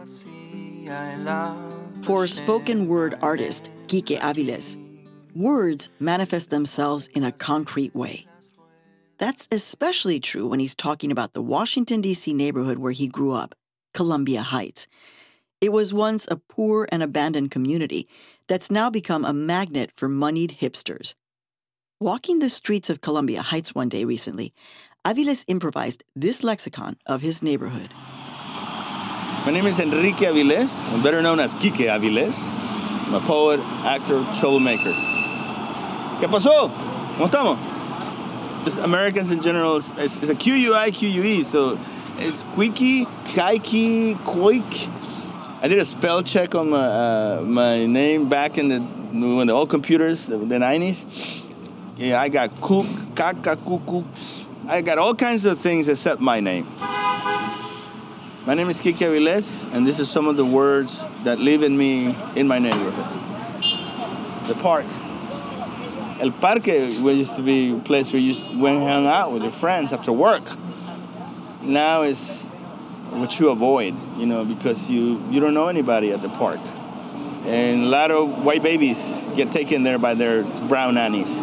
For spoken word artist Quique Aviles, words manifest themselves in a concrete way. That's especially true when he's talking about the Washington, D.C. neighborhood where he grew up, Columbia Heights. It was once a poor and abandoned community that's now become a magnet for moneyed hipsters. Walking the streets of Columbia Heights one day recently, Aviles improvised this lexicon of his neighborhood. My name is Enrique Aviles. I'm better known as Quique Aviles. I'm a poet, actor, troublemaker. ¿Qué pasó? ¿Cómo estamos? It's Americans in general, it's a Q-U-I, Q-U-E, so it's Quique, Kaiki, Quoik. I did a spell check on my name back in when the old computers, the 90s. Yeah, I got Cook, Kaka, Kuku. I got all kinds of things except my name. My name is Quique Aviles, and this is some of the words that live in me in my neighborhood. The park. El Parque used to be a place where you went and hung out with your friends after work. Now it's what you avoid, because you don't know anybody at the park. And a lot of white babies get taken there by their brown nannies.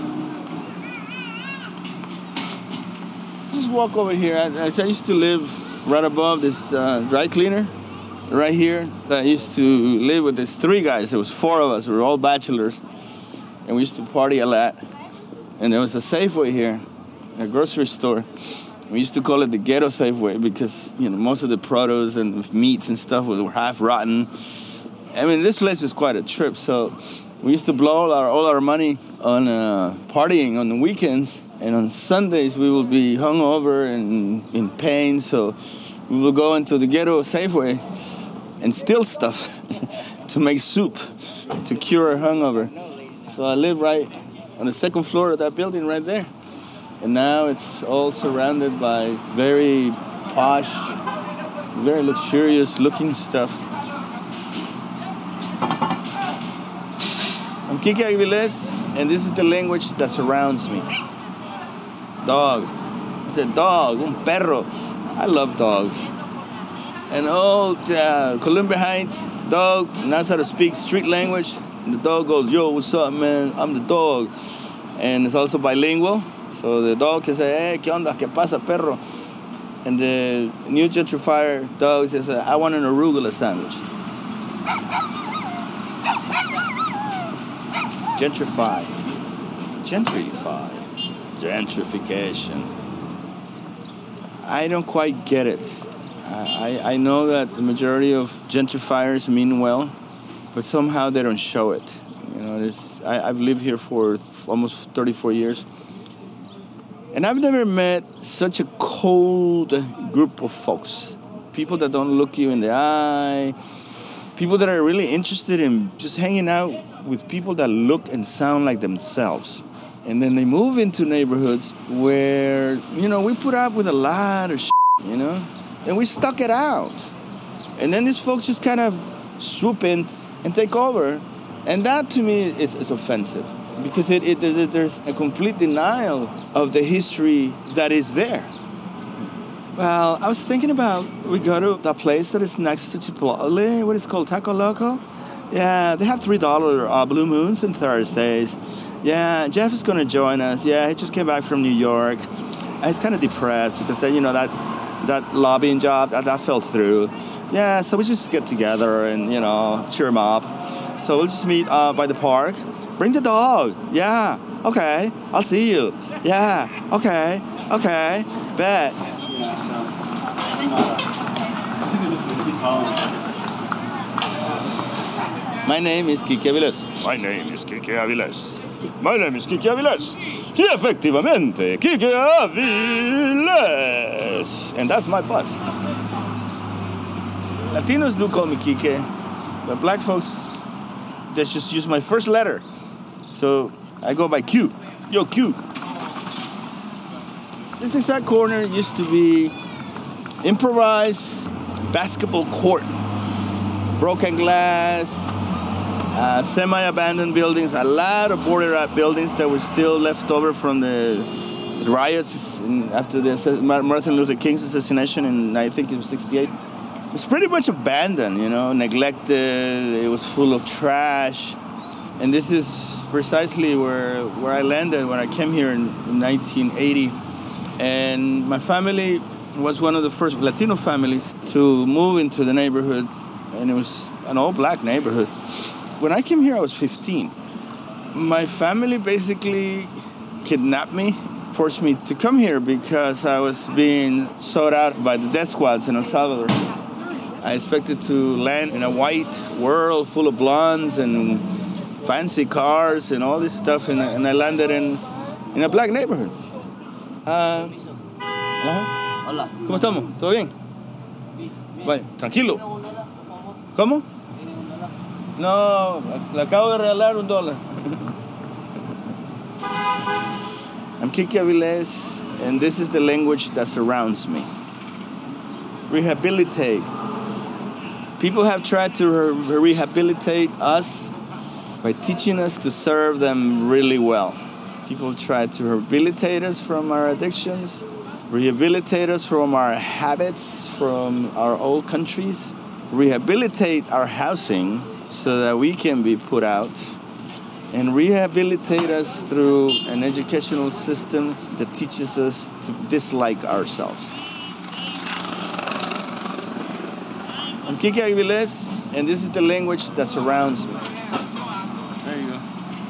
Just walk over here. I used to live right above this dry cleaner, right here. I used to live with these three guys. There was four of us. We were all bachelors. And we used to party a lot. And there was a Safeway here, a grocery store. We used to call it the ghetto Safeway because, most of the produce and meats and stuff were half rotten. I mean, this place was quite a trip. So we used to blow all our money on partying on the weekends. And on Sundays, we would be hungover and in pain. So we would go into the ghetto Safeway and steal stuff to make soup to cure our hungover. So I live right on the second floor of that building right there. And now it's all surrounded by very posh, very luxurious looking stuff. I'm Quique Aviles, and this is the language that surrounds me. Dog. I said dog, un perro. I love dogs. And Columbia Heights, dog knows how to speak street language. And the dog goes, yo, what's up, man? I'm the dog. And it's also bilingual. So the dog can say, hey, ¿qué onda? ¿Qué pasa, perro? And the new gentrifier dog says, I want an arugula sandwich. Gentrify. Gentrification. I don't quite get it. I know that the majority of gentrifiers mean well, but somehow they don't show it. I've lived here for almost 34 years. And I've never met such a cold group of folks. People that don't look you in the eye. People that are really interested in just hanging out with people that look and sound like themselves. And then they move into neighborhoods where, we put up with a lot of shit, and we stuck it out. And then these folks just kind of swoop in and take over. And that, to me, is offensive. Because there's a complete denial of the history that is there. Well, I was thinking about, we go to that place that is next to Chipotle, what is it called, Taco Loco? Yeah, they have $3 Blue Moons on Thursdays. Yeah, Jeff is going to join us. Yeah, he just came back from New York. He's kind of depressed because, that lobbying job, that fell through. Yeah, so we just get together and, cheer him up. So we'll just meet by the park. Bring the dog. Yeah. Okay. I'll see you. Yeah. Okay. Bet. My name is Quique Aviles. My name is Quique Aviles. My name is Quique Aviles. Sí, efectivamente, Quique Aviles. And that's my bus. Latinos do call me Quique, but black folks, they just use my first letter. So I go by Q. Yo, Q. This exact corner used to be improvised basketball court. Broken glass, semi-abandoned buildings, a lot of border buildings that were still left over from the riots after the Martin Luther King's assassination in, I think it was 68. was pretty much abandoned, neglected. It was full of trash. And this is precisely where I landed when I came here in 1980. And my family was one of the first Latino families to move into the neighborhood, and it was an all-black neighborhood. When I came here, I was 15. My family basically kidnapped me, forced me to come here because I was being sought out by the death squads in El Salvador. I expected to land in a white world full of blondes and fancy cars and all this stuff, and I landed in a black neighborhood. Hola. ¿Cómo estamos? ¿Todo bien? Vaya, tranquilo. ¿Cómo? No, le acabo de regalar $1. I'm Kike Aviles, and this is the language that surrounds me. Rehabilitate. People have tried to rehabilitate us by teaching us to serve them really well. People try to rehabilitate us from our addictions, rehabilitate us from our habits, from our old countries, rehabilitate our housing so that we can be put out, and rehabilitate us through an educational system that teaches us to dislike ourselves. I'm Kike Aviles, and this is the language that surrounds me. There you go.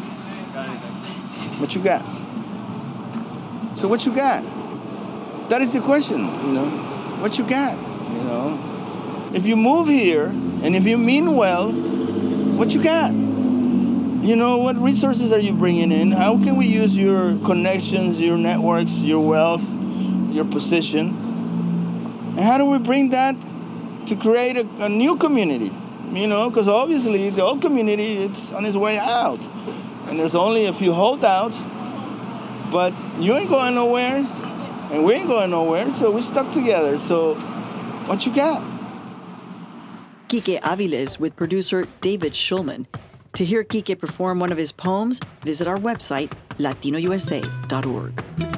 What you got? So what you got? That is the question, What you got, If you move here, and if you mean well, what you got? What resources are you bringing in? How can we use your connections, your networks, your wealth, your position? And how do we bring that to create a new community? Because obviously the old community, it's on its way out. And there's only a few holdouts, but you ain't going nowhere, and we ain't going nowhere, so we're stuck together. So what you got? Kike Aviles with producer David Schulman. To hear Kike perform one of his poems, visit our website, latinousa.org.